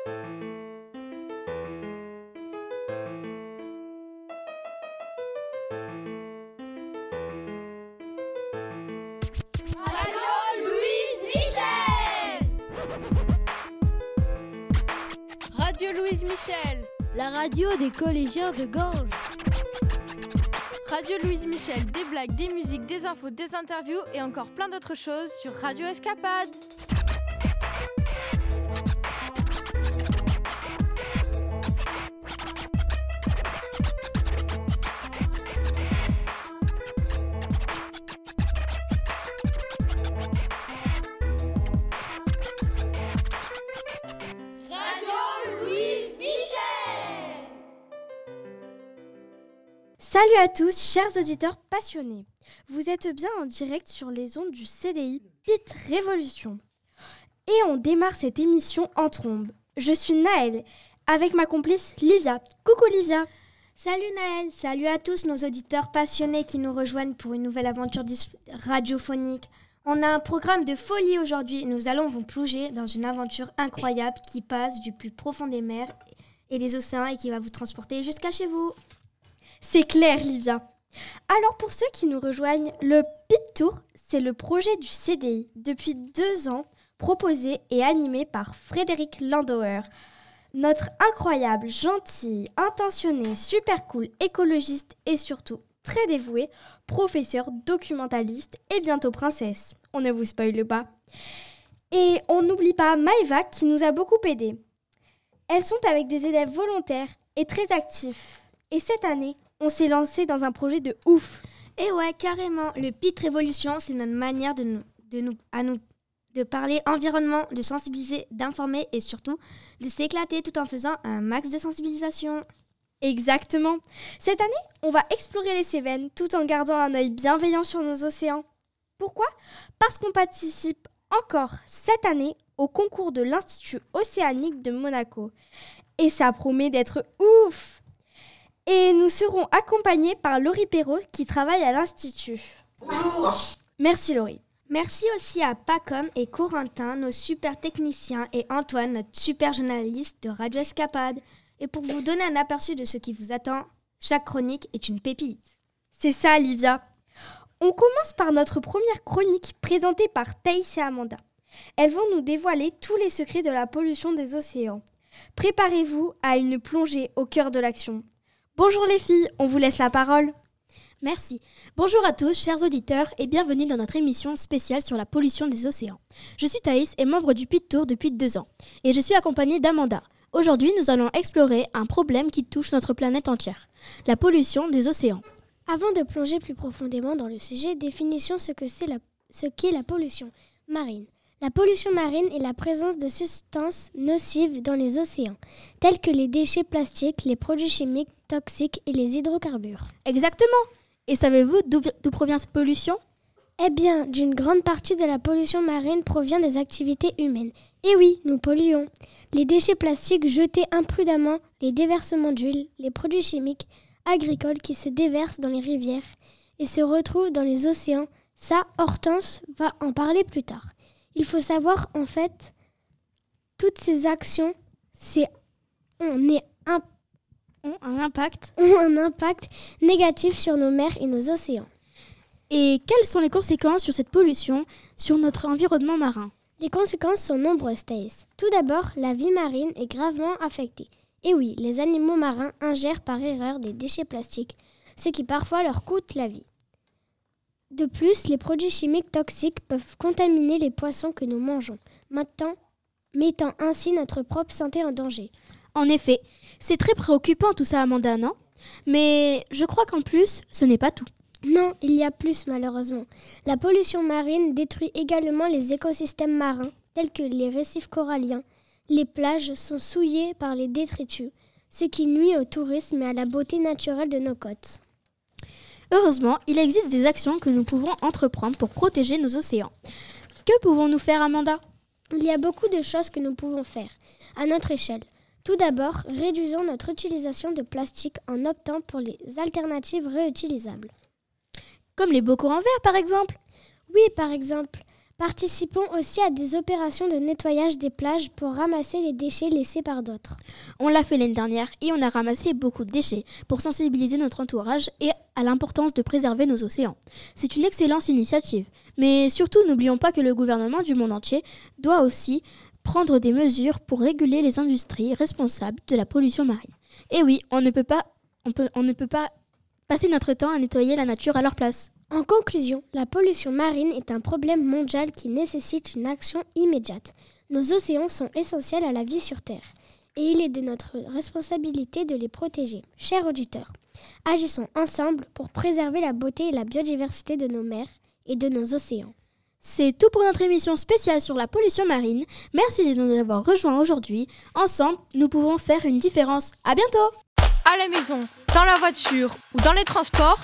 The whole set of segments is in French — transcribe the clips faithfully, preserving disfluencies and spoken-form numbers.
Radio Louise Michel, la radio des collégiens de Ganges. Radio Louise Michel, des blagues, des musiques, des infos, des interviews et encore plein d'autres choses sur Radio Escapade. Salut à tous, chers auditeurs passionnés. Vous êtes bien en direct sur les ondes du C D I P I T Révolution. Et on démarre cette émission en trombe. Je suis Naël, avec ma complice Livia. Coucou Livia. Salut Naël, salut à tous nos auditeurs passionnés qui nous rejoignent pour une nouvelle aventure dis- radiophonique. On a un programme de folie aujourd'hui. Nous allons vous plonger dans une aventure incroyable qui passe du plus profond des mers et des océans et qui va vous transporter jusqu'à chez vous. C'est clair, Livia. Alors pour ceux qui nous rejoignent, le P I T Tour, c'est le projet du C D I depuis deux ans, proposé et animé par Frédéric Landauer. Notre incroyable, gentil, intentionné, super cool, écologiste et surtout très dévoué, professeur, documentaliste et bientôt princesse. On ne vous spoile pas. Et on n'oublie pas Maëva qui nous a beaucoup aidés. Elles sont avec des élèves volontaires et très actifs. Et cette année, on s'est lancé dans un projet de ouf. Et ouais, carrément, le P I T Révolution, c'est notre manière de nous, de nous, à nous, de parler environnement, de sensibiliser, d'informer et surtout de s'éclater tout en faisant un max de sensibilisation. Exactement. Cette année, on va explorer les Cévennes tout en gardant un œil bienveillant sur nos océans. Pourquoi ? Parce qu'on participe encore cette année au concours de l'Institut océanique de Monaco. Et ça promet d'être ouf ! Et nous serons accompagnés par Laurie Perrault qui travaille à l'Institut. Bonjour. Merci Laurie. Merci aussi à Pacom et Corentin, nos super techniciens, et Antoine, notre super journaliste de Radio Escapade. Et pour vous donner un aperçu de ce qui vous attend, chaque chronique est une pépite. C'est ça, Livia. On commence par notre première chronique présentée par Thaïs et Amanda. Elles vont nous dévoiler tous les secrets de la pollution des océans. Préparez-vous à une plongée au cœur de l'action. Bonjour les filles, on vous laisse la parole. Merci. Bonjour à tous, chers auditeurs, et bienvenue dans notre émission spéciale sur la pollution des océans. Je suis Thaïs et membre du P I T Tour depuis deux ans, et je suis accompagnée d'Amanda. Aujourd'hui, nous allons explorer un problème qui touche notre planète entière, la pollution des océans. Avant de plonger plus profondément dans le sujet, définissons ce que c'est la, ce qu'est la pollution marine. La pollution marine est la présence de substances nocives dans les océans, telles que les déchets plastiques, les produits chimiques toxiques et les hydrocarbures. Exactement. Et savez-vous d'où, d'où provient cette pollution ? Eh bien, d'une grande partie de la pollution marine provient des activités humaines. Et oui, nous polluons. Les déchets plastiques jetés imprudemment, les déversements d'huile, les produits chimiques agricoles qui se déversent dans les rivières et se retrouvent dans les océans. Ça, Hortense va en parler plus tard. Il faut savoir, en fait, toutes ces actions, c'est, on est un, ont un impact. ont un impact négatif sur nos mers et nos océans. Et quelles sont les conséquences sur cette pollution sur notre environnement marin ? Les conséquences sont nombreuses, Thaïs. Tout d'abord, la vie marine est gravement affectée. Et oui, les animaux marins ingèrent par erreur des déchets plastiques, ce qui parfois leur coûte la vie. De plus, les produits chimiques toxiques peuvent contaminer les poissons que nous mangeons, maintenant, mettant ainsi notre propre santé en danger. En effet, c'est très préoccupant tout ça, Amanda, non ? Mais je crois qu'en plus, ce n'est pas tout. Non, il y a plus malheureusement. La pollution marine détruit également les écosystèmes marins, tels que les récifs coralliens. Les plages sont souillées par les détritus, ce qui nuit au tourisme et à la beauté naturelle de nos côtes. Heureusement, il existe des actions que nous pouvons entreprendre pour protéger nos océans. Que pouvons-nous faire, Amanda ? Il y a beaucoup de choses que nous pouvons faire, à notre échelle. Tout d'abord, réduisons notre utilisation de plastique en optant pour les alternatives réutilisables. Comme les bocaux en verre, par exemple ? Oui, par exemple. Participons aussi à des opérations de nettoyage des plages pour ramasser les déchets laissés par d'autres. On l'a fait l'année dernière et on a ramassé beaucoup de déchets pour sensibiliser notre entourage et à l'importance de préserver nos océans. C'est une excellente initiative. Mais surtout, n'oublions pas que le gouvernement du monde entier doit aussi prendre des mesures pour réguler les industries responsables de la pollution marine. Et oui, on ne peut pas, on peut, on ne peut pas passer notre temps à nettoyer la nature à leur place. En conclusion, la pollution marine est un problème mondial qui nécessite une action immédiate. Nos océans sont essentiels à la vie sur Terre et il est de notre responsabilité de les protéger. Chers auditeurs, agissons ensemble pour préserver la beauté et la biodiversité de nos mers et de nos océans. C'est tout pour notre émission spéciale sur la pollution marine. Merci de nous avoir rejoints aujourd'hui. Ensemble, nous pouvons faire une différence. À bientôt! À la maison, dans la voiture ou dans les transports,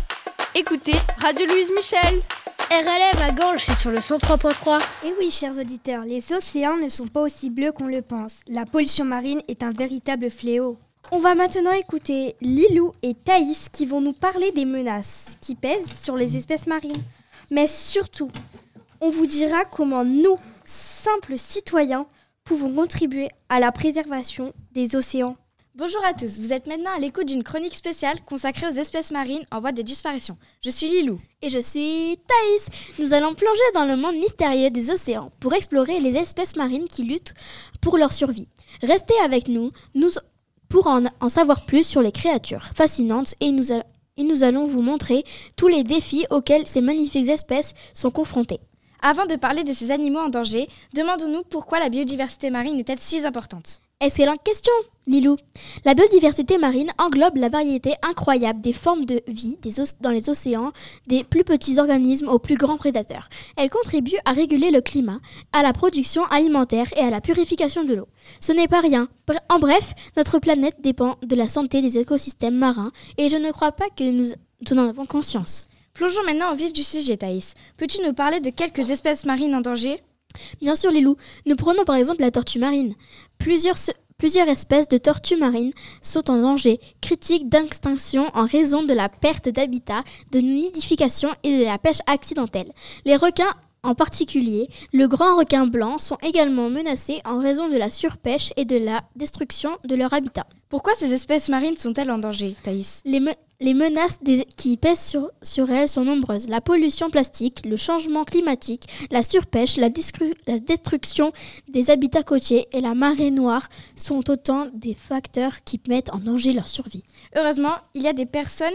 écoutez Radio Louise Michel. R L M à Ganges, c'est sur le cent trois point trois. Et oui, chers auditeurs, les océans ne sont pas aussi bleus qu'on le pense. La pollution marine est un véritable fléau. On va maintenant écouter Lilou et Thaïs qui vont nous parler des menaces qui pèsent sur les espèces marines. Mais surtout, on vous dira comment nous, simples citoyens, pouvons contribuer à la préservation des océans. Bonjour à tous, vous êtes maintenant à l'écoute d'une chronique spéciale consacrée aux espèces marines en voie de disparition. Je suis Lilou. Et je suis Thaïs. Nous allons plonger dans le monde mystérieux des océans pour explorer les espèces marines qui luttent pour leur survie. Restez avec nous, nous pour en, en savoir plus sur les créatures fascinantes et nous, a, et nous allons vous montrer tous les défis auxquels ces magnifiques espèces sont confrontées. Avant de parler de ces animaux en danger, demandons-nous pourquoi la biodiversité marine est-elle si importante ? Excellente question, Lilou. La biodiversité marine englobe la variété incroyable des formes de vie des o- dans les océans, des plus petits organismes aux plus grands prédateurs. Elle contribue à réguler le climat, à la production alimentaire et à la purification de l'eau. Ce n'est pas rien. En bref, notre planète dépend de la santé des écosystèmes marins et je ne crois pas que nous, nous en avons conscience. Plongeons maintenant au vif du sujet, Thaïs. Peux-tu nous parler de quelques espèces marines en danger ? Bien sûr, Lilou. Nous prenons par exemple la tortue marine. Plusieurs, plusieurs espèces de tortues marines sont en danger critique d'extinction en raison de la perte d'habitat, de nidification et de la pêche accidentelle. Les requins, en particulier, le grand requin blanc, sont également menacés en raison de la surpêche et de la destruction de leur habitat. Pourquoi ces espèces marines sont-elles en danger, Thaïs ? Les, me- les menaces des- qui pèsent sur, sur elles sont nombreuses. La pollution plastique, le changement climatique, la surpêche, la, discru- la destruction des habitats côtiers et la marée noire sont autant des facteurs qui mettent en danger leur survie. Heureusement, il y a des personnes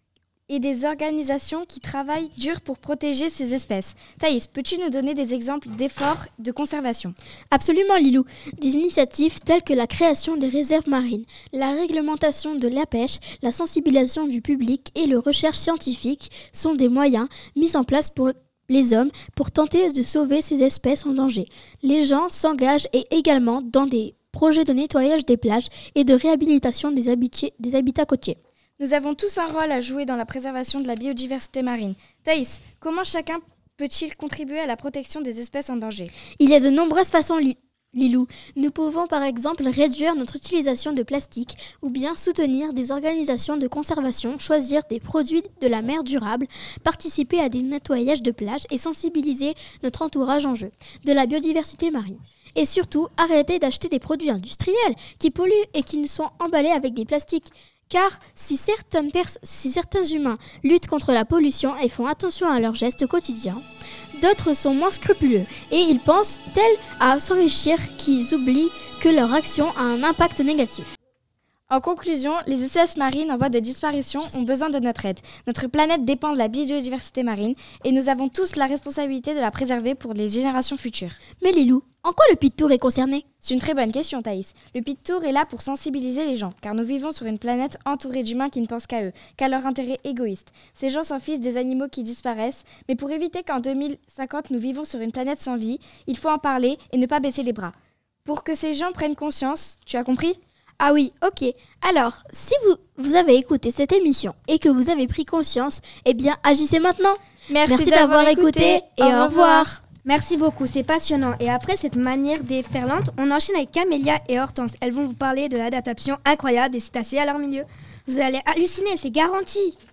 et des organisations qui travaillent dur pour protéger ces espèces. Thaïs, peux-tu nous donner des exemples d'efforts de conservation ? Absolument, Lilou. Des initiatives telles que la création des réserves marines, la réglementation de la pêche, la sensibilisation du public et la recherche scientifique sont des moyens mis en place pour les hommes pour tenter de sauver ces espèces en danger. Les gens s'engagent et également dans des projets de nettoyage des plages et de réhabilitation des, habiti- des habitats côtiers. Nous avons tous un rôle à jouer dans la préservation de la biodiversité marine. Thaïs, comment chacun peut-il contribuer à la protection des espèces en danger ? Il y a de nombreuses façons, li- Lilou. Nous pouvons par exemple réduire notre utilisation de plastique ou bien soutenir des organisations de conservation, choisir des produits de la mer durables, participer à des nettoyages de plages et sensibiliser notre entourage en jeu de la biodiversité marine. Et surtout, arrêter d'acheter des produits industriels qui polluent et qui ne sont emballés avec des plastiques. Car si, certaines pers- si certains humains luttent contre la pollution et font attention à leurs gestes quotidiens, d'autres sont moins scrupuleux et ils pensent tels à s'enrichir qu'ils oublient que leur action a un impact négatif. En conclusion, les espèces marines en voie de disparition ont besoin de notre aide. Notre planète dépend de la biodiversité marine et nous avons tous la responsabilité de la préserver pour les générations futures. Mais Lilou, en quoi le Pit Tour est concerné ? C'est une très bonne question, Thaïs. Le Pit Tour est là pour sensibiliser les gens, car nous vivons sur une planète entourée d'humains qui ne pensent qu'à eux, qu'à leur intérêt égoïste. Ces gens s'en fichent des animaux qui disparaissent, mais pour éviter qu'en deux mille cinquante nous vivons sur une planète sans vie, il faut en parler et ne pas baisser les bras. Pour que ces gens prennent conscience, tu as compris ? Ah oui, ok. Alors, si vous, vous avez écouté cette émission et que vous avez pris conscience, eh bien, agissez maintenant. Merci, Merci d'avoir écouté et au revoir. revoir. Merci beaucoup, c'est passionnant. Et après cette manière déferlante, on enchaîne avec Camélia et Hortense. Elles vont vous parler de l'adaptation incroyable des cétacés à leur milieu. Vous allez halluciner, c'est garanti.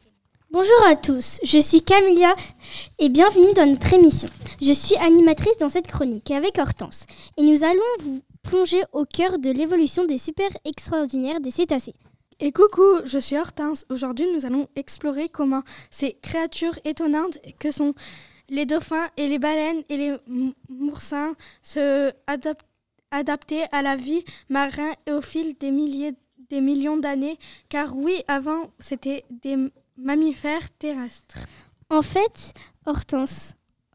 Bonjour à tous, je suis Camélia et bienvenue dans notre émission. Je suis animatrice dans cette chronique avec Hortense et nous allons vous plonger au cœur de l'évolution des super extraordinaires des cétacés. Et coucou, je suis Hortense. Aujourd'hui, nous allons explorer comment ces créatures étonnantes que sont les dauphins et les baleines et les moursins se adaptent adaptés à la vie marine et au fil des milliers, des millions d'années. Car oui, avant, c'était des mammifères terrestres. En fait, Hortense,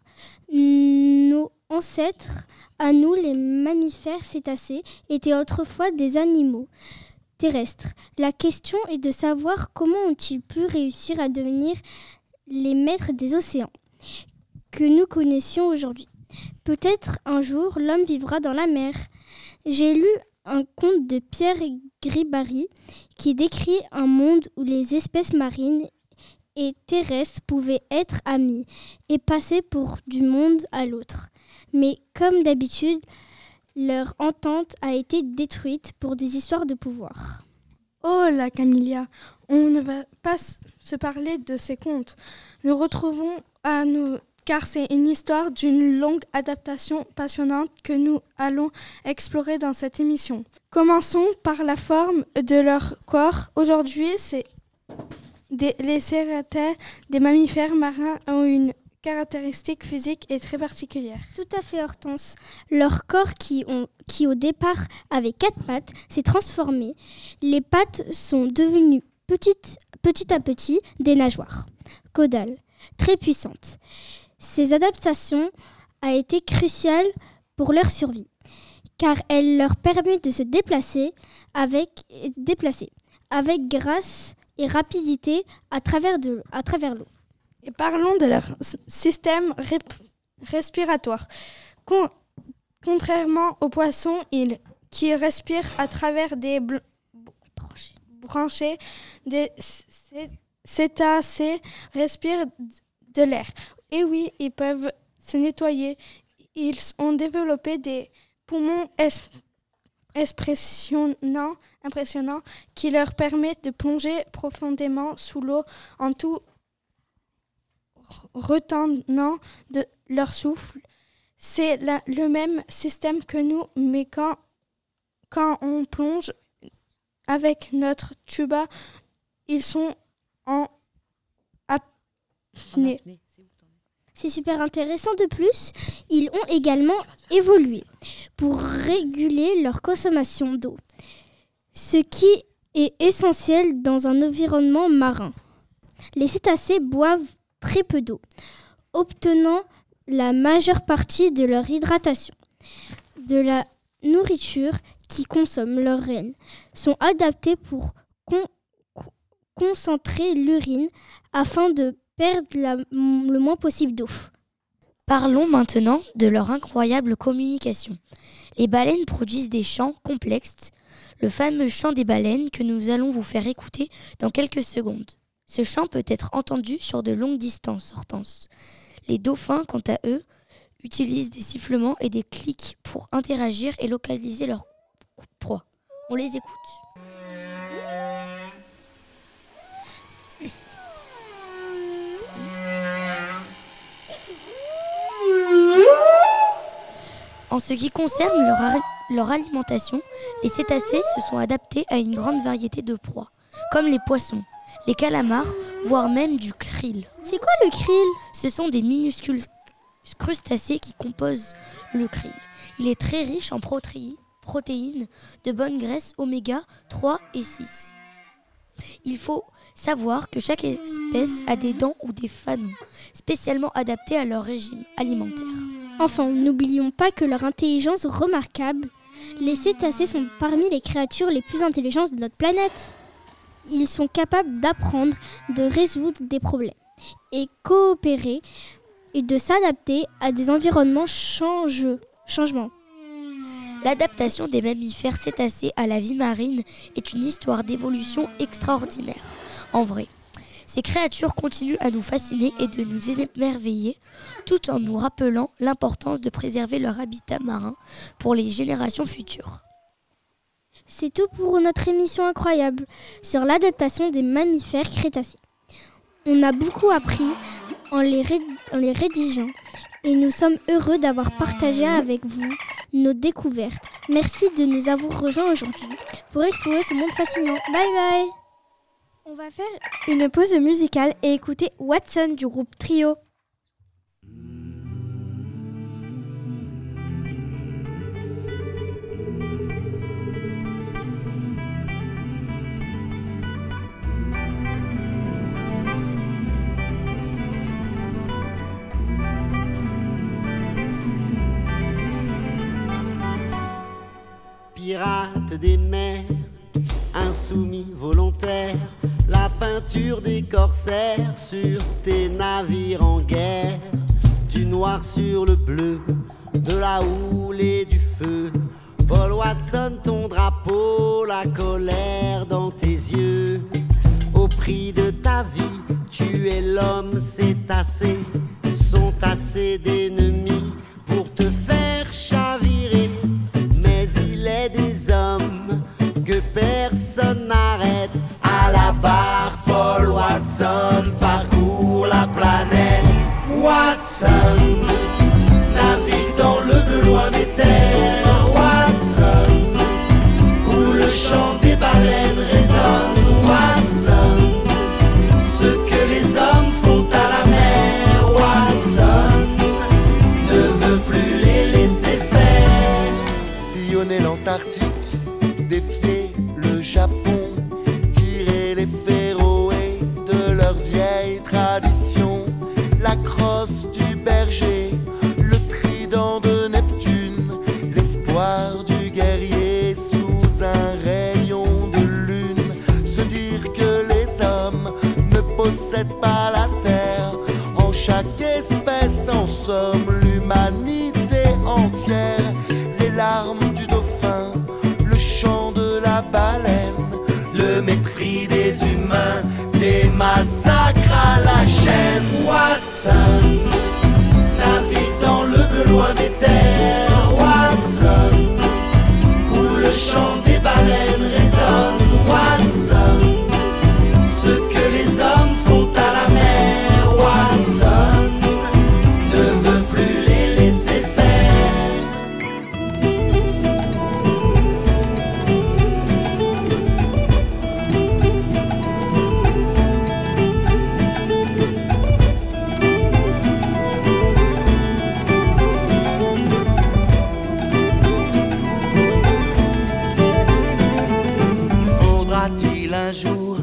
nos ancêtres, à nous les mammifères cétacés, étaient autrefois des animaux terrestres. La question est de savoir comment ont-ils pu réussir à devenir les maîtres des océans que nous connaissions aujourd'hui. Peut-être un jour l'homme vivra dans la mer. J'ai lu un conte de Pierre Gribari qui décrit un monde où les espèces marines et terrestres pouvaient être amies et passer pour du monde à l'autre. Mais comme d'habitude, leur entente a été détruite pour des histoires de pouvoir. Oh la Camélia, on ne va pas se parler de ces contes. Nous retrouvons à nous, car c'est une histoire d'une longue adaptation passionnante que nous allons explorer dans cette émission. Commençons par la forme de leur corps. Aujourd'hui, c'est des, les cétacés des mammifères marins ont une caractéristique physique et très particulière. Tout à fait, Hortense. Leur corps qui, ont, qui au départ avait quatre pattes s'est transformé. Les pattes sont devenues petites, petit à petit des nageoires caudales très puissantes. Ces adaptations ont été cruciales pour leur survie, car elles leur permettent de se déplacer avec, déplacer avec grâce et rapidité à travers, de, à travers l'eau. Et parlons de leur système rép- respiratoire. Con- contrairement aux poissons, ils, qui respirent à travers des bl- branchées, des c- cétacés respirent de l'air. Et oui, ils peuvent se nettoyer. Ils ont développé des poumons es- impressionnants, impressionnants qui leur permettent de plonger profondément sous l'eau en tout retenant de leur souffle. C'est la, le même système que nous, mais quand, quand on plonge avec notre tuba, ils sont en apnée. C'est super intéressant. De plus, ils ont également évolué pour réguler leur consommation d'eau, ce qui est essentiel dans un environnement marin. Les cétacés boivent très peu d'eau, obtenant la majeure partie de leur hydratation. De la nourriture qui consomme leurs reines sont adaptées pour con- con- concentrer l'urine afin de perdre la, le moins possible d'eau. Parlons maintenant de leur incroyable communication. Les baleines produisent des chants complexes, le fameux chant des baleines que nous allons vous faire écouter dans quelques secondes. Ce chant peut être entendu sur de longues distances, Hortense. Les dauphins, quant à eux, utilisent des sifflements et des clics pour interagir et localiser leur proie. On les écoute. En ce qui concerne leur, ar- leur alimentation, les cétacés se sont adaptés à une grande variété de proies, comme les poissons, les calamars, voire même du krill. C'est quoi le krill ? Ce sont des minuscules crustacés qui composent le krill. Il est très riche en protéi- protéines, de bonnes graisses oméga trois et six. Il faut savoir que chaque espèce a des dents ou des fanons spécialement adaptés à leur régime alimentaire. Enfin, n'oublions pas que leur intelligence remarquable, les cétacés sont parmi les créatures les plus intelligentes de notre planète. Ils sont capables d'apprendre, de résoudre des problèmes et coopérer et de s'adapter à des environnements change, changements. L'adaptation des mammifères cétacés à la vie marine est une histoire d'évolution extraordinaire. En vrai, ces créatures continuent à nous fasciner et de nous émerveiller, tout en nous rappelant l'importance de préserver leur habitat marin pour les générations futures. C'est tout pour notre émission incroyable sur l'adaptation des mammifères crétacés. On a beaucoup appris en les, ré- en les rédigeant et nous sommes heureux d'avoir partagé avec vous nos découvertes. Merci de nous avoir rejoints aujourd'hui pour explorer ce monde fascinant. Bye bye. On va faire une pause musicale et écouter Watson du groupe Trio. Pirate des mers, insoumis volontaires, la peinture des corsaires sur tes navires en guerre, du noir sur le bleu, de la houle et du feu. Paul Watson, ton drapeau, la colère dans tes yeux. Au prix de ta vie, tu es l'homme, c'est assez, sont assez d'ennemis pour te faire chavirer. Mais il est des hommes que personne n'arrête. À la barre, Paul Watson parcourt la planète. Watson navigue dans le bleu loin des terres. Watson, où le chant des baleines résonne. Watson, ce que les hommes font à la mer. Watson ne veut plus les laisser faire. Sillonner l'Antarctique, défier le Japon, tirer les Féroé de leur vieille tradition. La crosse du berger, le trident de Neptune, l'espoir du guerrier sous un rayon de lune. Se dire que les hommes ne possèdent pas la terre, en chaque espèce en somme l'humanité entière. Les larmes du dauphin, le chant de la baleine, le mépris des humains, des massacres à la chaîne. Watson navigue dans le bleu loin des terres. Watson, où le chant des baleines résonne. Watson, ce que les hommes font à la mer. Watson ne veut plus les laisser faire. Faudra-t-il un jour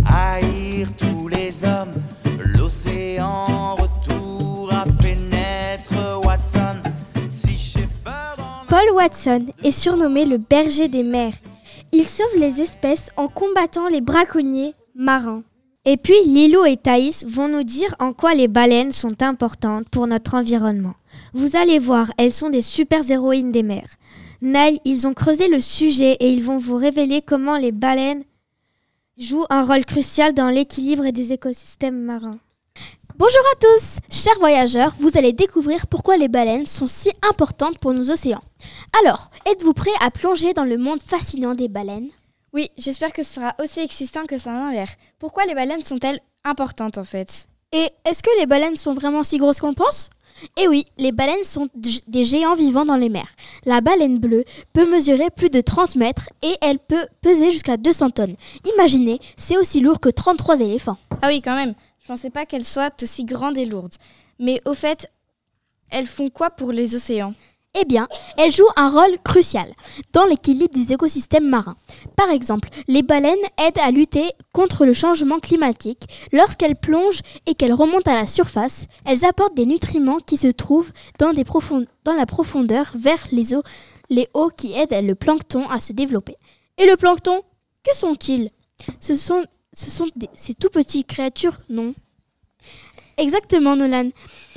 haïr tous les hommes? L'océan en retour a fait naître Watson. Si Shepard en... Paul Watson est surnommé le berger des mers. Il sauve les espèces en combattant les braconniers marins. Et puis Lilou et Thaïs vont nous dire en quoi les baleines sont importantes pour notre environnement. Vous allez voir, elles sont des super héroïnes des mers. Naï, ils ont creusé le sujet et ils vont vous révéler comment les baleines jouent un rôle crucial dans l'équilibre des écosystèmes marins. Bonjour à tous, chers voyageurs, vous allez découvrir pourquoi les baleines sont si importantes pour nos océans. Alors, êtes-vous prêts à plonger dans le monde fascinant des baleines ? Oui, j'espère que ce sera aussi excitant que ça en a l'air. Pourquoi les baleines sont-elles importantes en fait ? Et est-ce que les baleines sont vraiment si grosses qu'on le pense ? Eh oui, les baleines sont des géants vivants dans les mers. La baleine bleue peut mesurer plus de trente mètres et elle peut peser jusqu'à deux cents tonnes. Imaginez, c'est aussi lourd que trente-trois éléphants. Ah oui, quand même. Je pensais pas qu'elles soient aussi grandes et lourdes. Mais au fait, elles font quoi pour les océans ? Eh bien, elles jouent un rôle crucial dans l'équilibre des écosystèmes marins. Par exemple, les baleines aident à lutter contre le changement climatique. Lorsqu'elles plongent et qu'elles remontent à la surface, elles apportent des nutriments qui se trouvent dans, des profond- dans la profondeur vers les eaux, les eaux qui aident le plancton à se développer. Et le plancton, que sont-ils ? Ce sont, ce sont des, ces tout petites créatures, non ? Exactement, Nolan.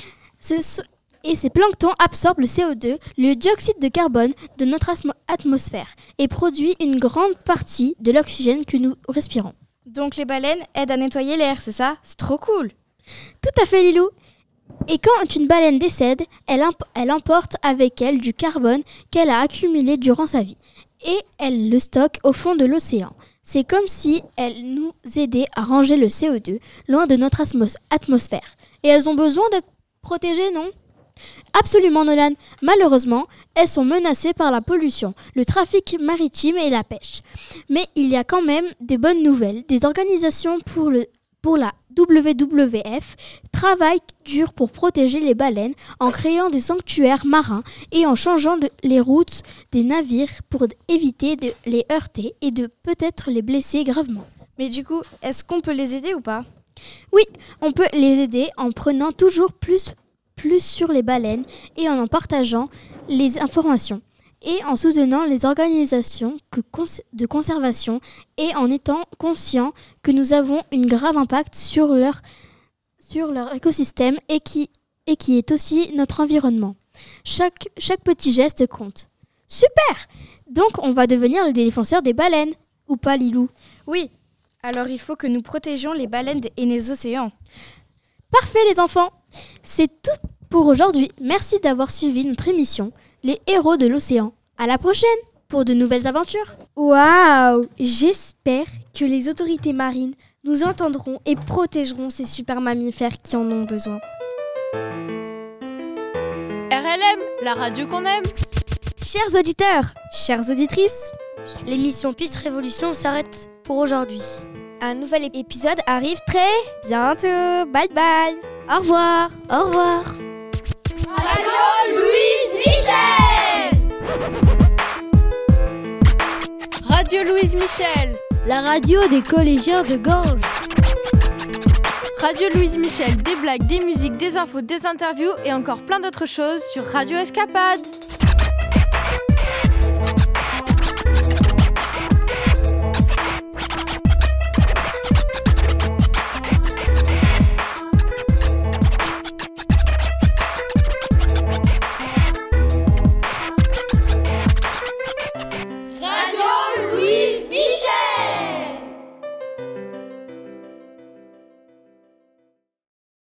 Ce sont... Et ces planctons absorbent le C O deux, le dioxyde de carbone de notre asmo- atmosphère et produisent une grande partie de l'oxygène que nous respirons. Donc les baleines aident à nettoyer l'air, c'est ça ? C'est trop cool ! Tout à fait, Lilou. Et quand une baleine décède, elle, imp- elle emporte avec elle du carbone qu'elle a accumulé durant sa vie. et elles le stockent au fond de l'océan. C'est comme si elles nous aidaient à ranger le C O deux loin de notre atmos- atmosphère. Et elles ont besoin d'être protégées, non ? Absolument, Nolan. Malheureusement, elles sont menacées par la pollution, le trafic maritime et la pêche. Mais il y a quand même des bonnes nouvelles. Des organisations pour, le, pour la W W F travaillent dur pour protéger les baleines en créant des sanctuaires marins et en changeant de, les routes des navires pour éviter de les heurter et de peut-être les blesser gravement. Mais du coup, est-ce qu'on peut les aider ou pas ? Oui, on peut les aider en prenant toujours plus plus sur les baleines et en en partageant les informations et en soutenant les organisations que cons- de conservation et en étant conscient que nous avons un grave impact sur leur, sur leur écosystème et qui, et qui est aussi notre environnement. Chaque, chaque petit geste compte. Super ! Donc on va devenir des défenseurs des baleines, ou pas Lilou ? Oui, alors il faut que nous protégions les baleines et les océans. Parfait les enfants, c'est tout pour aujourd'hui. Merci d'avoir suivi notre émission Les héros de l'océan. À la prochaine pour de nouvelles aventures. Waouh! J'espère que les autorités marines nous entendront et protégeront ces super mammifères qui en ont besoin. R L M, la radio qu'on aime. Chers auditeurs, chères auditrices, l'émission Piste Révolution s'arrête pour aujourd'hui. Un nouvel épisode arrive très bientôt. Bye bye. Au revoir. Au revoir. Radio Louise Michel. Radio Louise Michel. La radio des collégiens de Gorges. Radio Louise Michel, des blagues, des musiques, des infos, des interviews et encore plein d'autres choses sur Radio Escapade.